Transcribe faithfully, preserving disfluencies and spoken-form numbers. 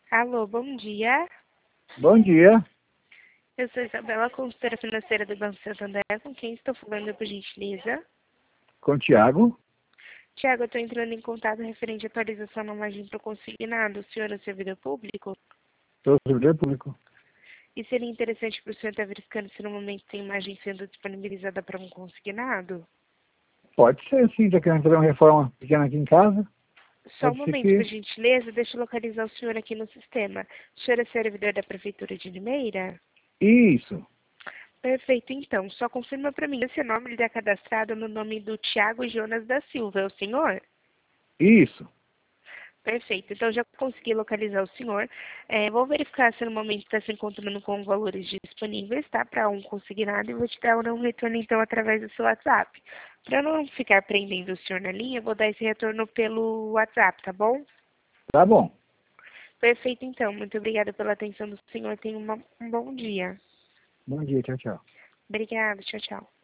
Alô, bom dia. Bom dia, Eu sou Isabela, consultora financeira do Banco Santander. Com quem estou falando, por gentileza? com o Tiago. Tiago, eu estou entrando em contato referente à atualização na margem para o consignado. O senhor é servidor público? Sou servidor público. E seria interessante para o senhor estar verificando se no momento tem margem sendo disponibilizada para um consignado? Pode ser, sim, já querendo fazer uma reforma pequena aqui em casa. Só um Pode ser momento, por que... gentileza, deixa eu localizar o senhor aqui no sistema. O senhor é servidor da Prefeitura de Limeira? Isso, Perfeito, então. Só confirma para mim, esse nome ele está cadastrado no nome do Tiago Jonas da Silva, é o senhor? isso. Perfeito, então já consegui localizar o senhor. É, vou verificar se no momento está se encontrando com valores disponíveis, tá? Para um consignado e vou te dar um retorno então através do seu WhatsApp. Para não ficar prendendo o senhor na linha, eu vou dar esse retorno pelo WhatsApp, tá bom? Tá bom. Perfeito, então. Muito obrigada pela atenção do senhor. Tenha uma, um bom dia. Bom dia, tchau, tchau. Obrigada, tchau, tchau.